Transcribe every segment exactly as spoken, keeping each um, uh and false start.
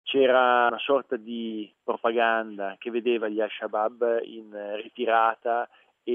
c'era una sorta di propaganda che vedeva gli Al-Shabaab in ritirata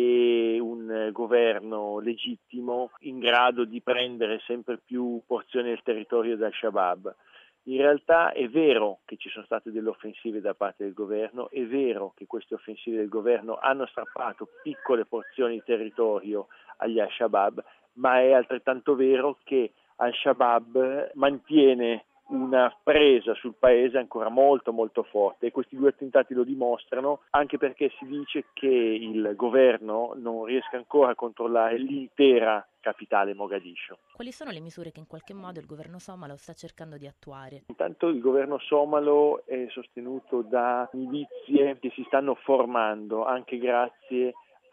e un governo legittimo in grado di prendere sempre più porzioni del territorio del Shabaab. In realtà è vero che ci sono state delle offensive da parte del governo, è vero che queste offensive del governo hanno strappato piccole porzioni di territorio agli Al-Shabaab, ma è altrettanto vero che Al-Shabaab mantiene una presa sul paese ancora molto molto forte e questi due attentati lo dimostrano, anche perché si dice che il governo non riesca ancora a controllare l'intera capitale Mogadiscio. Quali sono le misure che in qualche modo il governo somalo sta cercando di attuare? Intanto il governo somalo è sostenuto da milizie che si stanno formando anche grazie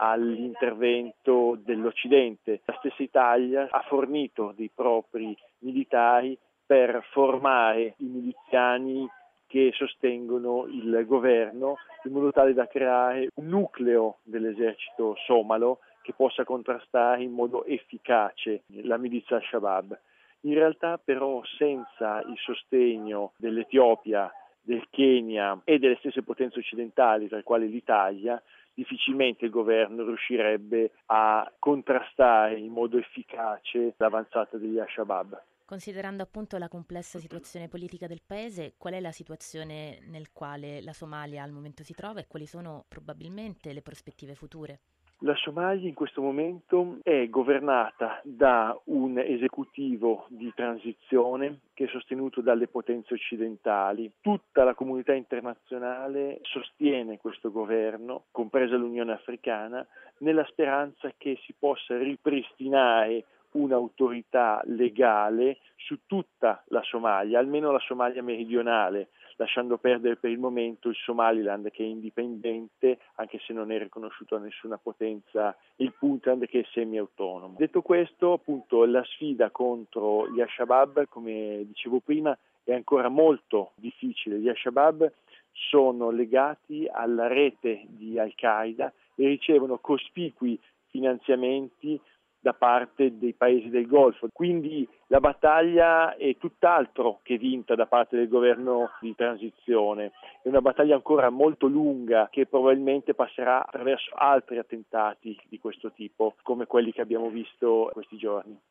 all'intervento dell'Occidente. La stessa Italia ha fornito dei propri militari per formare i miliziani che sostengono il governo in modo tale da creare un nucleo dell'esercito somalo che possa contrastare in modo efficace la milizia Al-Shabaab. In realtà però senza il sostegno dell'Etiopia, del Kenya e delle stesse potenze occidentali, tra le quali l'Italia, difficilmente il governo riuscirebbe a contrastare in modo efficace l'avanzata degli Al-Shabaab. Considerando appunto la complessa situazione politica del paese, qual è la situazione nel quale la Somalia al momento si trova e quali sono probabilmente le prospettive future? La Somalia in questo momento è governata da un esecutivo di transizione che è sostenuto dalle potenze occidentali. Tutta la comunità internazionale sostiene questo governo, compresa l'Unione Africana, nella speranza che si possa ripristinare un'autorità legale su tutta la Somalia, almeno la Somalia meridionale, lasciando perdere per il momento il Somaliland che è indipendente, anche se non è riconosciuto da nessuna potenza, il Puntland che è semi-autonomo. Detto questo, appunto, la sfida contro gli Al-Shabaab, come dicevo prima, è ancora molto difficile. Gli Al-Shabaab sono legati alla rete di Al-Qaeda e ricevono cospicui finanziamenti da parte dei paesi del Golfo. Quindi la battaglia è tutt'altro che vinta da parte del governo di transizione. È una battaglia ancora molto lunga che probabilmente passerà attraverso altri attentati di questo tipo, come quelli che abbiamo visto questi giorni.